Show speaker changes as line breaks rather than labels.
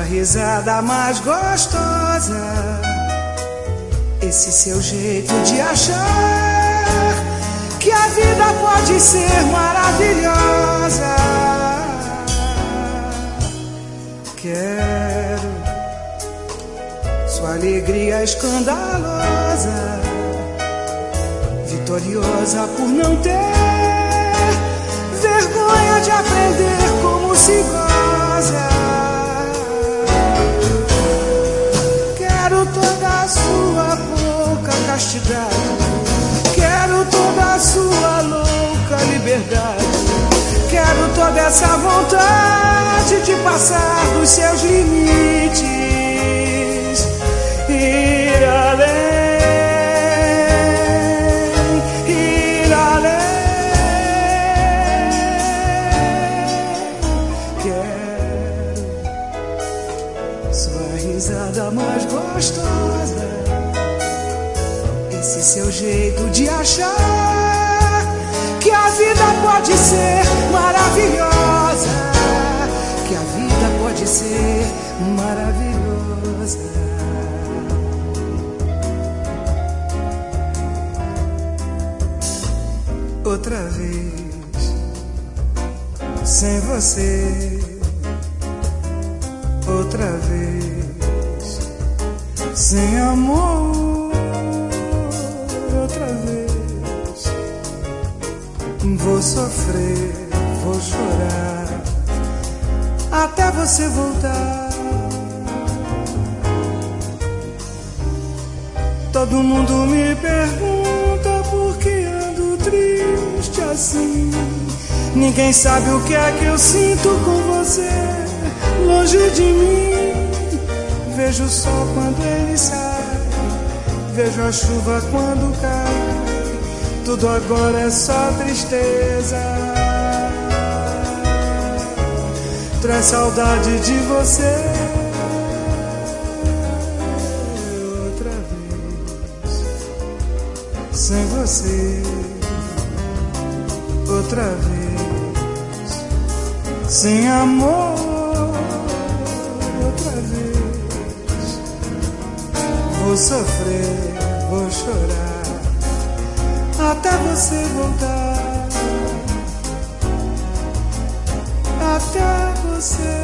risada mais gostosa, esse seu jeito de achar que a vida pode ser maravilhosa. Quero sua alegria escandalosa, vitoriosa por não ter vergonha de aprender como se goza. Quero toda a sua boca castigada, quero toda a sua louca liberdade, quero toda essa vontade de passar dos seus limites, ir além, ir além. Quero sua risada mais gostosa, esse seu jeito de achar que a vida pode ser maravilhosa, que a vida pode ser maravilhosa. Outra vez, sem você, outra vez, sem amor, outra vez, vou sofrer, vou chorar, até você voltar. Todo mundo me pergunta por que ando triste assim. Ninguém sabe o que é que eu sinto com você longe de mim. Vejo o sol quando ele sai, vejo a chuva quando cai, tudo agora é só tristeza. Traz saudade de você. Outra vez, sem você. Outra vez, sem amor. Outra vez, vou sofrer, vou chorar, até você voltar, até você